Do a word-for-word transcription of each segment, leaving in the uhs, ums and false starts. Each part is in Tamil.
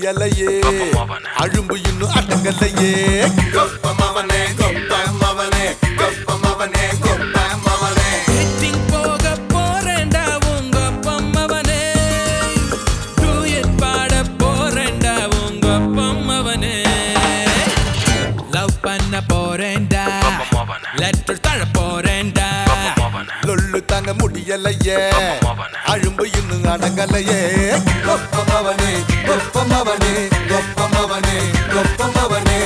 முடியலையே அழும்பு இன்னும் அடங்கலையே கொப்பமவனே கொப்பமவனே கொப்பமவனே கொப்பமவனே ஹிட்டிங் போக போறேன்டா உங்க பொம்மவனே டூயட் பாட போறேன்டா உங்க பொம்மவனே லவ் பண்ண போறேன்டா லெட்டர் தர போறேன்டா லொல்லு தாங்க முடியலையே அழும்பு இன்னும் அடங்கலையே கொப்பமவனே கொப்பமவனே கொப்பமவனே கொப்பமவனே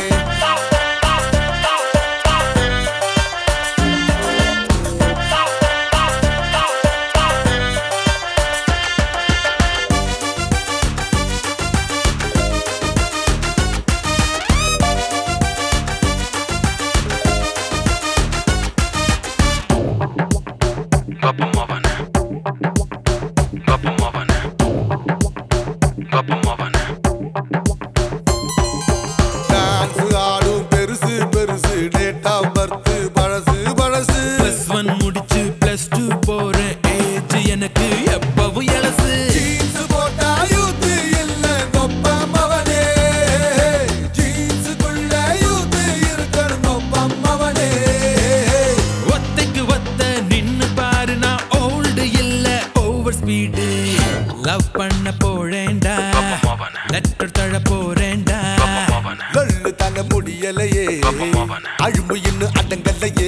டான்ஸ் ஆடும் பெருசு பெருசு டேட் ஆஃப் பர்த் பழசு பழசு பிளஸ் ஒன் முடிச்சு பிளஸ் டூ போறேன் ஏஜ் எனக்கு எப்பவும் எலசு ஜீன்ஸ் போட்டா யூத் இல்ல கொப்பமவனே ஜீன்ஸுக்குள்ள யூத் இருக்கணும் கொப்பமவனே ஒத்தைக்கு ஒத்த நின்னு பாரு நான் ஓல்டு இல்ல ஓவர் ஸ்பீடு லவ் பண்ண போறேன்டா லெட்டர் தர போறேன்டா லொல்லு தாங்க முடியலையே அழும்பு இன்னும் அடங்கலையே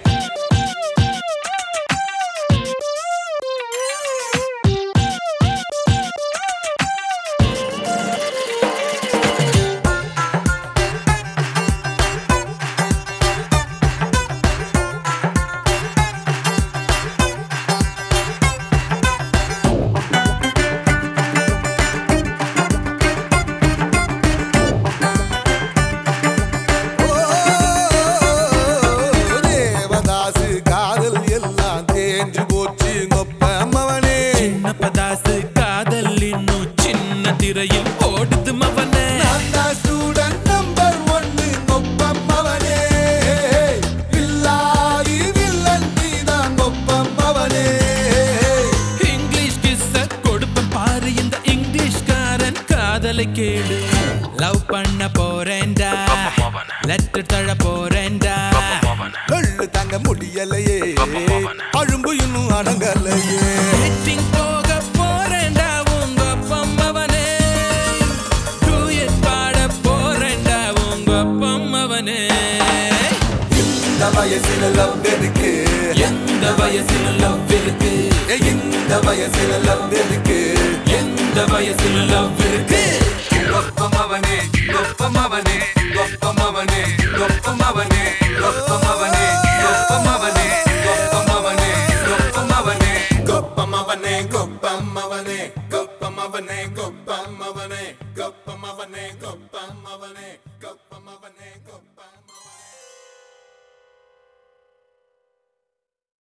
தேவதாசு காதல் எல்லாம் தேஞ்சு போச்சு கொப்பமவனே சின்ன பதாசு காதல் இன்னும் சின்ன திரையில் ஓடுது மவனே ஸ்டூடெண்ட் நம்பர் ஒன்னு கொப்பமவனே வில்லாதி வில்லன் நீதான் கொப்பமவனே இங்கிலீஷ் கிஸ்ஸ கொடுப்பேன் பாரு இந்த இங்கிலீஷ்காரன் காதலை கேளு லவ் பண்ண போறேன்டா லெட்டர் தர போறேன்டா லொல்லு தாங்க முடியலையே அழும்பு இன்னும் அடங்கலையே ஹிட்டிங் போக போறேன்டா உங்க பொம்மவனே டூயட் பாட போறேன்டா உங்க பொம்மவனே இந்த வயசுல லவ் இருக்கு எந்த வயசுல லவ் இருக்கு இந்த வயசுல லவ் இருக்கு எந்த வயசுல லவ் இருக்கு கொப்பமவனே கொப்பமவனே